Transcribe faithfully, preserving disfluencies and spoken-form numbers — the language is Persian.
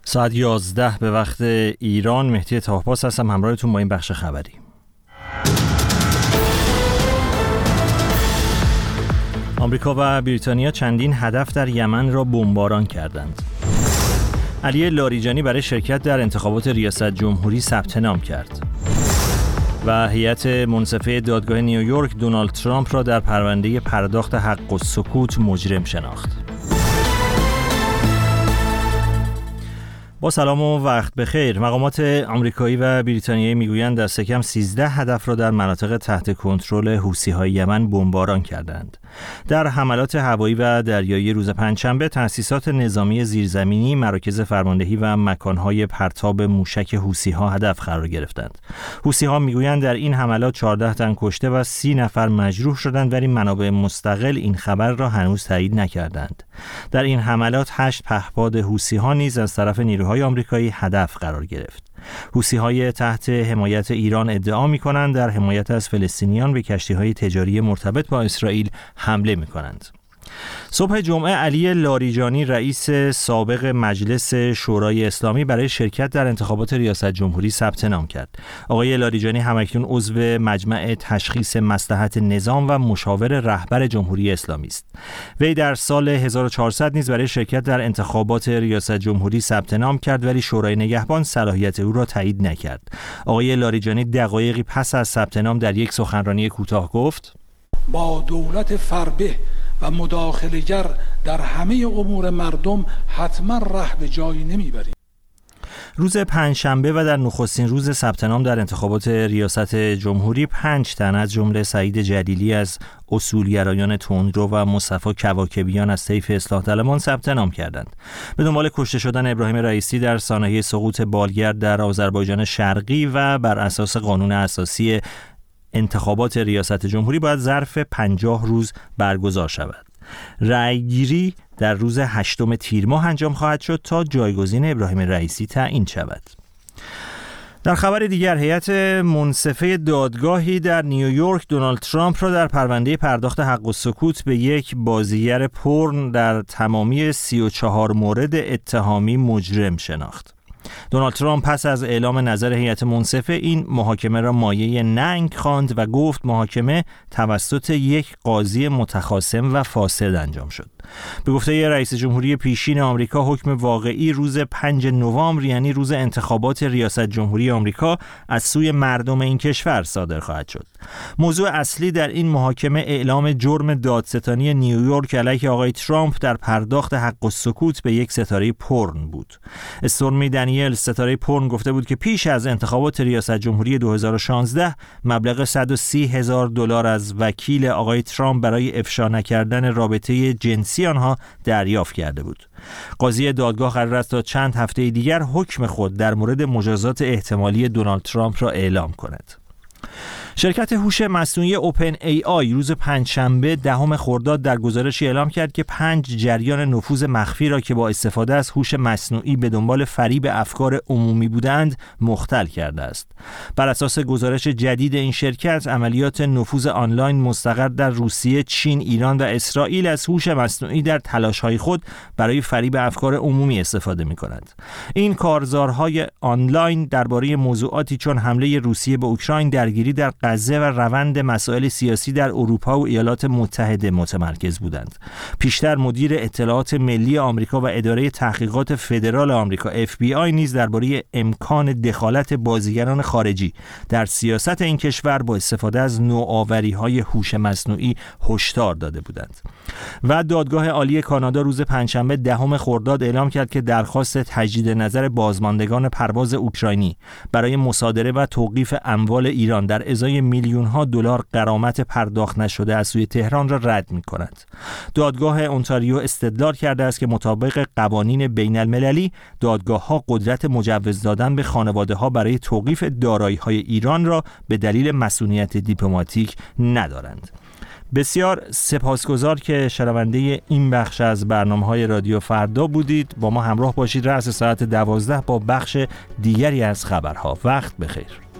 ساعت یازده به وقت ایران. مهدی طاهپاس هستم همراهتون با این بخش خبری. آمریکا و بریتانیا چندین هدف در یمن را بمباران کردند. علی لاریجانی برای شرکت در انتخابات ریاست جمهوری ثبت نام کرد. و هیئت منصفه دادگاه نیویورک دونالد ترامپ را در پرونده پرداخت حق السکوت مجرم شناخت. با سلام و وقت بخیر. مقامات آمریکایی و بریتانیایی میگویند دست کم سیزده هدف را در مناطق تحت کنترل حوثی‌های یمن بمباران کردند. در حملات هوایی و دریایی روز پنجشنبه تأسیسات نظامی زیرزمینی، مراکز فرماندهی و مکان‌های پرتاب موشک حوثی‌ها هدف قرار گرفتند. حوثی‌ها میگویند در این حملات چهارده تن کشته و سی نفر مجروح شدند، ولی منابع مستقل این خبر را هنوز تایید نکردند. در این حملات هشت پهپاد حوثی‌ها نیز از طرف نیروهای آمریکایی هدف قرار گرفت. حوثی‌های تحت حمایت ایران ادعا می‌کنند در حمایت از فلسطینیان به کشتی‌های تجاری مرتبط با اسرائیل حمله می‌کنند. صبح جمعه علی لاریجانی رئیس سابق مجلس شورای اسلامی برای شرکت در انتخابات ریاست جمهوری ثبت نام کرد. آقای لاریجانی همکنون عضو مجمع تشخیص مصلحت نظام و مشاور رهبر جمهوری اسلامی است. وی در سال هزار و چهارصد نیز برای شرکت در انتخابات ریاست جمهوری ثبت نام کرد، ولی شورای نگهبان صلاحیت او را تایید نکرد. آقای لاریجانی دقایقی پس از ثبت نام در یک سخنرانی کوتاه گفت: با دولت فربه و مداخله‌گر در همه امور مردم حتما ره به جایی نمیبریم. روز پنجشنبه و در نخستین روز ثبت نام در انتخابات ریاست جمهوری پنج تن از جمله سعید جلیلی از اصولگرایان تندرو و مصطفی کواکبیان از طیف اصلاح طلبان ثبت نام کردند. به دنبال کشته شدن ابراهیم رئیسی در سانحه سقوط بالگرد در آذربایجان شرقی و بر اساس قانون اساسی انتخابات ریاست جمهوری باید ظرف پنجاه روز برگزار شود. رأیگیری در روز هشتم تیر ماه انجام خواهد شد تا جایگزین ابراهیم رئیسی تعیین شود. در خبر دیگر، هیئت منصفه دادگاهی در نیویورک دونالد ترامپ را در پرونده پرداخت حق السکوت به یک بازیگر پورن در تمامی سی و چهار مورد اتهامی مجرم شناخت. دونالد ترامپ پس از اعلام نظر هیئت منصفه این محاکمه را مایه ننگ خواند و گفت محاکمه توسط یک قاضی متخاصم و فاسد انجام شد. به گفته رئیس جمهوری پیشین آمریکا، حکم واقعی روز پنج نوامبر یعنی روز انتخابات ریاست جمهوری آمریکا از سوی مردم این کشور صادر خواهد شد. موضوع اصلی در این محاکمه اعلام جرم دادستانی نیویورک علیه آقای ترامپ در پرداخت حق السکوت به یک ستاره پورن بود. استورمی دنیل، ستاره پورن، گفته بود که پیش از انتخابات ریاست جمهوری دو هزار و شانزده مبلغ صد و سی هزار دلار از وکیل آقای ترامپ برای افشا نکردن رابطه جنسی آنها دریافت کرده بود. قاضی دادگاه قرار است تا چند هفته دیگر حکم خود در مورد مجازات احتمالی دونالد ترامپ را اعلام کند. شرکت هوش مصنوعی اوپن ای آی روز پنجشنبه دهم خرداد در گزارشی اعلام کرد که پنج جریان نفوذ مخفی را که با استفاده از هوش مصنوعی به دنبال فریب افکار عمومی بودند مختل کرده است. بر اساس گزارش جدید این شرکت، عملیات نفوذ آنلاین مستقر در روسیه، چین، ایران و اسرائیل از هوش مصنوعی در تلاش‌های خود برای فریب افکار عمومی استفاده می‌کنند. این کارزارهای آنلاین درباره موضوعاتی چون حمله روسیه به اوکراین، درگیری در غزه و روند مسائل سیاسی در اروپا و ایالات متحده متمرکز بودند. پیشتر مدیر اطلاعات ملی آمریکا و اداره تحقیقات فدرال آمریکا اف بی آی نیز درباره امکان دخالت بازیگران خارجی در سیاست این کشور با استفاده از نوآوری‌های هوش مصنوعی هشدار داده بودند. و دادگاه عالی کانادا روز پنجشنبه دهم خرداد اعلام کرد که درخواست تجدید نظر بازماندگان پرواز اوکراینی برای مصادره و توقیف اموال ایران در ازای میلیون ها دلار غرامت پرداخت نشده از سوی تهران را رد می‌کند. دادگاه اونتاریو استدلال کرده است که مطابق قوانین بین المللی دادگاه‌ها قدرت مجوز دادن به خانواده‌ها برای توقیف دارایی‌های ایران را به دلیل مسئولیت دیپلماتیک ندارند. بسیار سپاسگزار که شنونده این بخش از برنامه‌های رادیو فردا بودید. با ما همراه باشید رأس ساعت دوازده با بخش دیگری از خبرها. وقت بخیر.